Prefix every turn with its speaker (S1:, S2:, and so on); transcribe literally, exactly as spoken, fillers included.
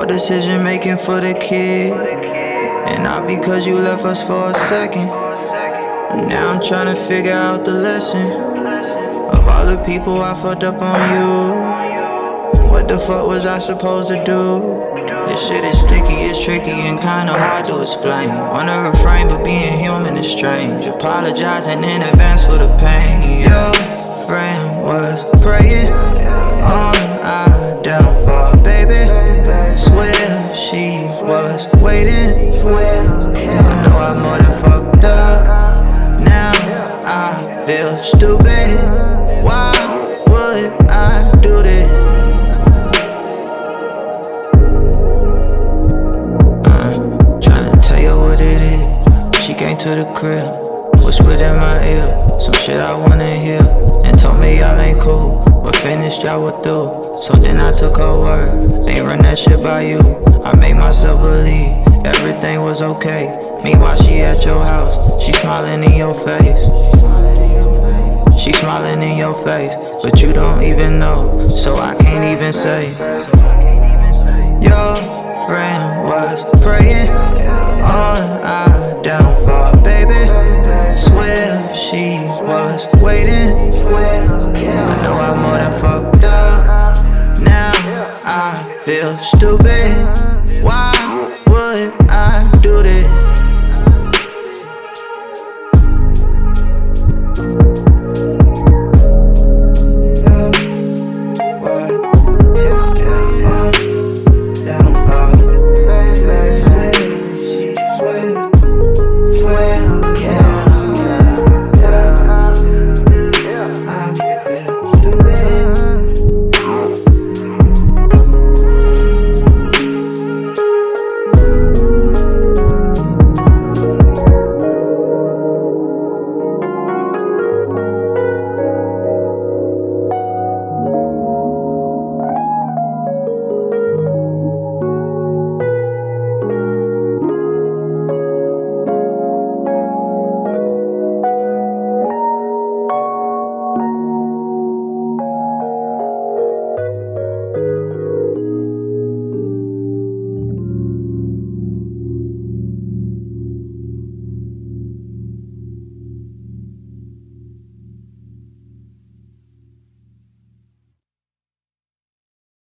S1: Poor decision making for the kid, and not because you left us for a second. Now I'm trying to figure out the lesson of all the people I fucked up on you. What the fuck was I supposed to do? This shit is sticky, it's tricky and kinda hard to explain. Wanna refrain, but being human is strange. Apologizing in advance for the pain. Your friend was praying on our downfall, baby. Swear she was waiting. I know I'm more than fucked up. Now I feel stupid. Why would I do this? I'm trying to tell you what it is. She came to the crib, whispered in my ear some shit I wanna hear, and told me y'all ain't cool, but finished y'all were through. So then I took her word, ain't run that shit by you. I made myself believe everything was okay. Meanwhile she at your house, she smiling in your face. She smiling in your face, but you don't even know, so I can't even say. Your friend was praying on our downfall, baby. Swear she was waiting. I know I'm more than fucked up. Now I feel stupid. Why